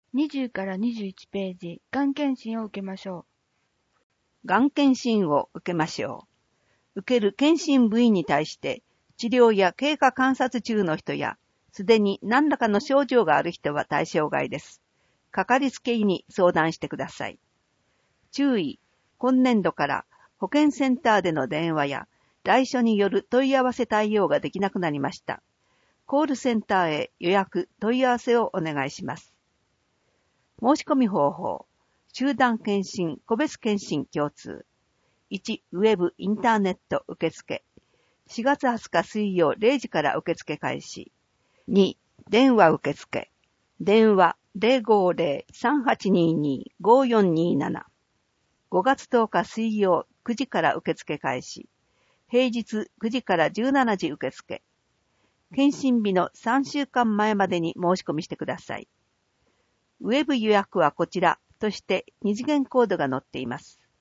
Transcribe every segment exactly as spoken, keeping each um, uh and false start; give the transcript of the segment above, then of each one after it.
にじゅうからにじゅういちページ、がん検診を受けましょう。がん検診を受けましょう。受ける検診部員に対して、治療や経過観察中の人や、すでに何らかの症状がある人は対象外です。かかりつけ医に相談してください。注意、今年度から保健センターでの電話や、来所による問い合わせ対応ができなくなりました。コールセンターへ予約、問い合わせをお願いします。申し込み方法。集団検診、個別検診共通。いち、ウェブ、インターネット受付。しがつはつか水曜れいじから受付開始。に、電話受付。電話 ゼロごゼロ さんはちにに ごよんになな。ごがつとおか水曜くじから受付開始。平日くじからじゅうしちじ受付。検診日のさんしゅうかんまえまでに申し込みしてください。ウェブ予約はこちらとして二次元コードが載っています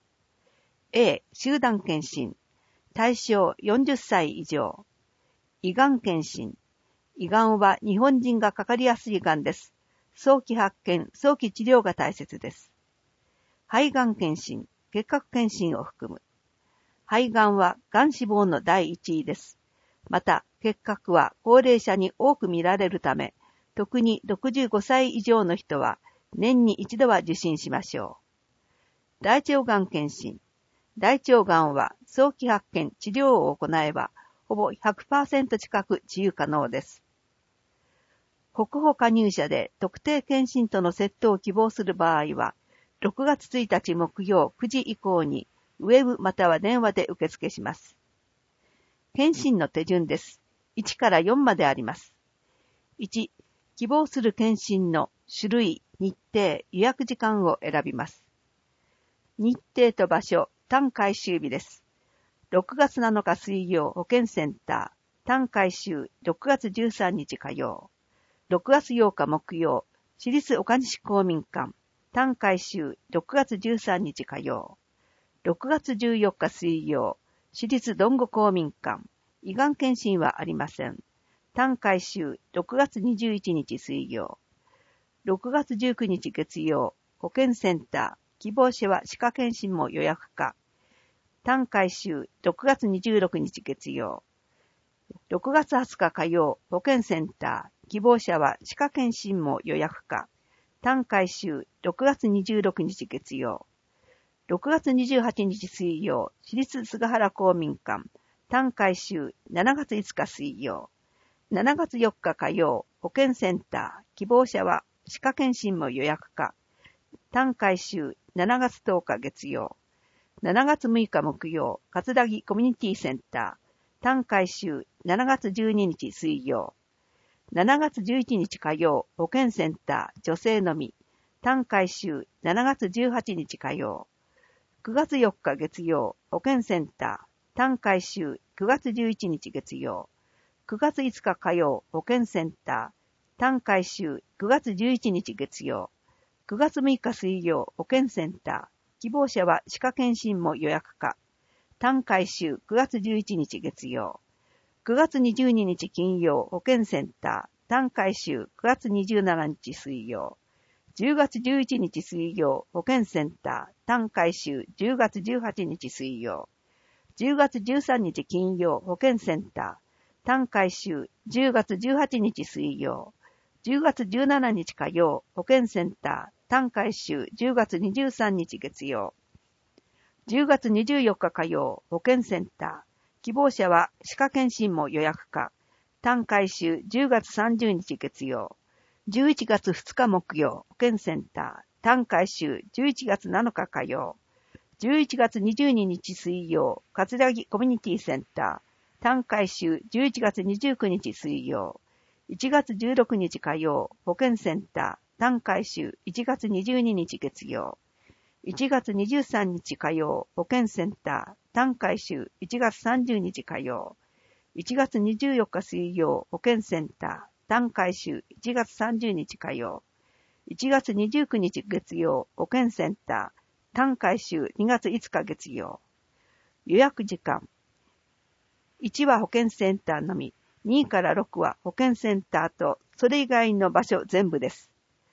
。A、集団検診。対象よんじゅっさい以上。胃がん検診。胃がんは日本人がかかりやすいがんです。早期発見、早期治療が大切です。肺がん検診、結核検診を含む。肺がんはがん死亡の第一位です。また、結核は高齢者に多く見られるため、特にろくじゅうごさい以上の人は年に一度は受診しましょう。大腸がん検診。大腸がんは早期発見、治療を行えば、ほぼ ひゃくパーセント 近く治癒可能です。国保加入者で特定検診とのセットを希望する場合は、ろくがつついたち木曜くじ以降に、ウェブまたは電話で受付します。検診の手順です。いちからよんまであります。いち、希望する検診の種類、日程、予約時間を選びます。日程と場所、単回収日です。ろくがつなのか水曜保健センター、単回収ろくがつじゅうさんにち火曜。ろくがつようか木曜、私立岡西公民館、単回収ろくがつじゅうさんにち火曜。ろくがつじゅうよっか水曜、私立どんご公民館、胃がん検診はありません。単回収ろくがつにじゅういちにち水曜。ろくがつじゅうくにち月曜、保健センター、希望者は歯科検診も予約可。単回収ろくがつにじゅうろくにち月曜。ろくがつはつか火曜、保健センター、希望者は歯科検診も予約可。単回収ろくがつにじゅうろくにち月曜。ろくがつにじゅうはちにち水曜、私立菅原公民館、単回収しちがついつか水曜。しちがつよっか火曜、保健センター、希望者は歯科検診も予約可。単回収しちがつとおか月曜。しちがつむいか木曜、葛城コミュニティセンター、単回収しちがつじゅうににち水曜。しちがつじゅういちにち火曜、保健センター、女性のみ、単回収しちがつじゅうはちにち火曜。くがつよっか月曜、保健センター、単回収くがつじゅういちにち月曜。くがついつか火曜、保健センター、単回収くがつじゅういちにち月曜。くがつむいか水曜、保健センター、希望者は歯科検診も予約可。単回収くがつじゅういちにち月曜。くがつにじゅうににち金曜、保健センター、単回収くがつにじゅうしちにち水曜。じゅうがつじゅういちにち水曜、保健センター、単回収じゅうがつじゅうはちにち水曜。じゅうがつじゅうさんにち金曜、保健センター、単回収じゅうがつじゅうはちにち水曜。じゅうがつじゅうしちにち火曜、保健センター、単回収じゅうがつにじゅうさんにち月曜。じゅうがつにじゅうよっか火曜、保健センター、希望者は歯科検診も予約可。単回収じゅうがつさんじゅうにち月曜。じゅういちがつふつか木曜、保健センター、単回収じゅういちがつなのか火曜。じゅういちがつにじゅうににち水曜、葛城コミュニティセンター、単回収じゅういちがつにじゅうくにち水曜。いちがつじゅうろくにち火曜、保健センター、単回収いちがつにじゅうににち月曜。いちがつにじゅうさんにち火曜、保健センター、単回収いちがつさんじゅうにち火曜。いちがつにじゅうよっか水曜、保健センター、単回収いちがつさんじゅうにち火曜。いちがつにじゅうくにち月曜、保健センター、単回収にがついつか月曜。予約時間。いちは保健センターのみ、にからろくは保健センターと、それ以外の場所全部です。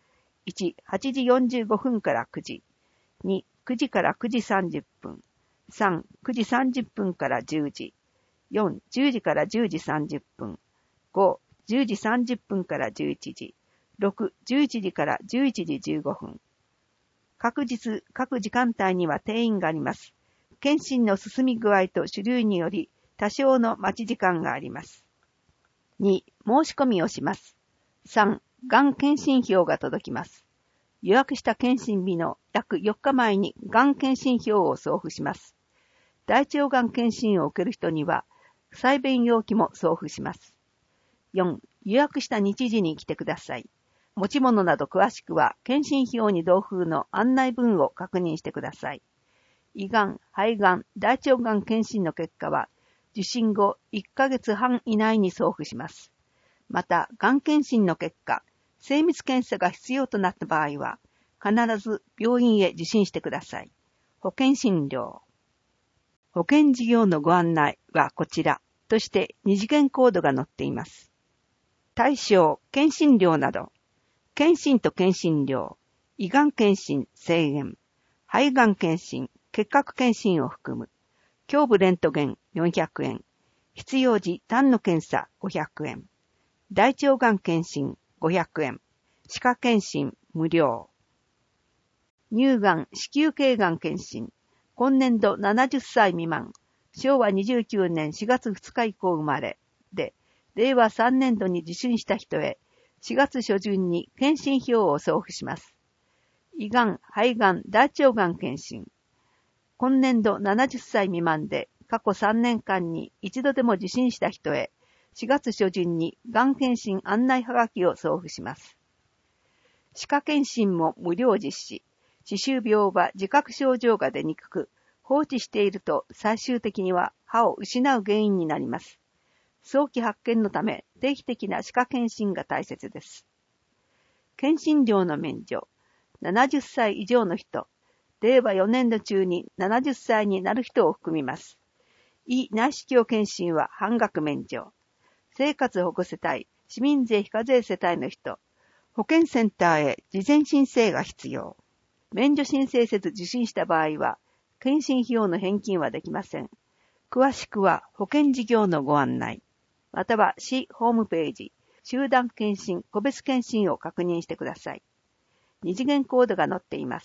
いち、はちじよんじゅうごふんからくじ。に、くじからくじさんじゅっぷん。さん、くじさんじゅっぷんからじゅうじ。よん、じゅうじからじゅうじさんじゅっぷん。ご、じゅうじさんじゅっぷんからじゅういちじ。ろく、じゅういちじからじゅういちじじゅうごふん。各日、各時間帯には定員があります。検診の進み具合と種類により多少の待ち時間があります。に、申し込みをします。さん、がん検診票が届きます。予約した検診日の約よっかまえにがん検診票を送付します。大腸がん検診を受ける人には、採便容器も送付します。よん、予約した日時に来てください。持ち物など詳しくは、検診票に同封の案内文を確認してください。胃がん、肺がん、大腸がん検診の結果は、受診後いっかげつはん以内に送付します。また、がん検診の結果、精密検査が必要となった場合は、必ず病院へ受診してください。保険診療。保険事業のご案内はこちらとして二次元コードが載っています。対象、検診料など、検診と検診料、胃がん検診制限、肺がん検診、結核検診を含む、胸部レントゲンよんひゃくえん、必要時痰の検査ごひゃくえん、大腸がん検診ごひゃくえん、歯科検診無料。乳がん、子宮頸がん検診、今年度ななじゅっさい未満、しょうわにじゅうきゅうねんしがつふつか以降生まれで、れいわさんねんどに受診した人へ、しがつしょじゅんに検診票を送付します。胃がん、肺がん、大腸がん検診。今年度ななじゅっさい未満で、過去さんねんかんに一度でも受診した人へ、しがつしょじゅんにがん検診案内はがきを送付します。歯科検診も無料実施。歯周病は自覚症状が出にくく、放置していると最終的には歯を失う原因になります。早期発見のため定期的な歯科検診が大切です。検診料の免除。ななじゅっさい以上の人、れいわよねんど中にななじゅっさいになる人を含みます。胃内視鏡検診は半額免除。生活保護世帯、市民税非課税世帯の人、保健センターへ事前申請が必要。免除申請せず受診した場合は、検診費用の返金はできません。詳しくは保険事業のご案内、または市ホームページ、集団検診、個別検診を確認してください。二次元コードが載っています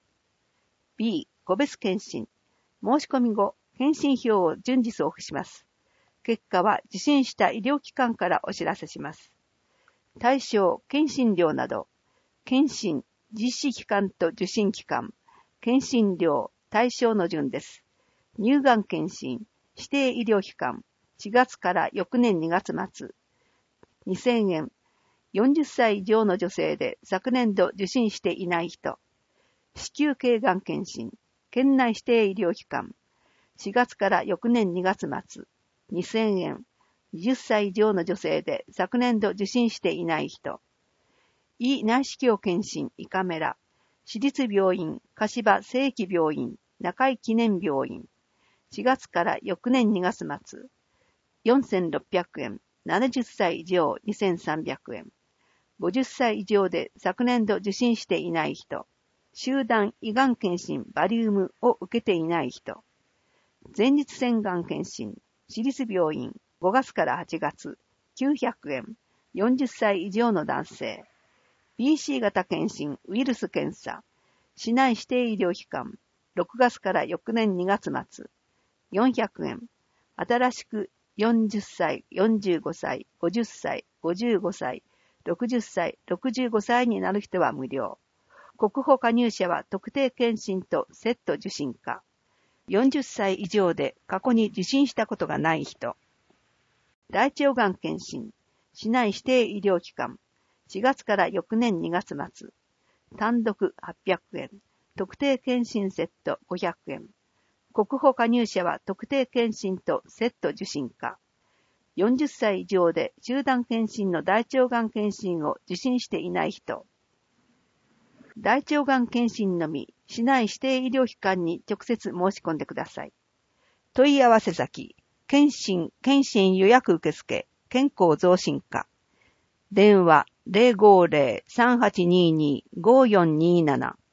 。B、個別検診。申し込み後、検診票を順次送付します。結果は受診した医療機関からお知らせします。対象、検診料など、検診、実施期間と受診期間、検診料、対象の順です。乳がん検診、指定医療機関、しがつから翌年にがつ末、にせんえん、よんじゅっさい以上の女性で昨年度受診していない人、子宮頸がん検診、県内指定医療機関、しがつから翌年にがつ末、にせんえん、はたち以上の女性で昨年度受診していない人、胃内視鏡検診胃カメラ、私立病院、柏正規病院、中井記念病院、しがつから翌年にがつ末、よんせんろっぴゃくえん、ななじゅっさい以上にせんさんびゃくえん、ごじゅっさい以上で昨年度受診していない人、集団胃がん検診バリウムを受けていない人、前立腺がん検診、私立病院ごがつからはちがつきゅうひゃくえん、よんじゅっさい以上の男性、ビーシー 型検診ウイルス検査、市内指定医療機関ろくがつから翌年にがつ末、よんひゃくえん、新しくよんじゅっさい、よんじゅうごさい、ごじゅっさい、ごじゅうごさい、ろくじゅっさい、ろくじゅうごさいになる人は無料。国保加入者は特定検診とセット受診可。よんじゅっさい以上で過去に受診したことがない人。大腸がん検診、市内指定医療機関、しがつから翌年にがつ末、単独はっぴゃくえん、特定検診セットごひゃくえん。国保加入者は特定検診とセット受診可。よんじゅっさい以上で集団検診の大腸がん検診を受診していない人。大腸がん検診のみ、市内指定医療機関に直接申し込んでください。問い合わせ先、検診、検診予約受付、健康増進課。電話ゼロごゼロ さんはちにーにー ごよんにーなな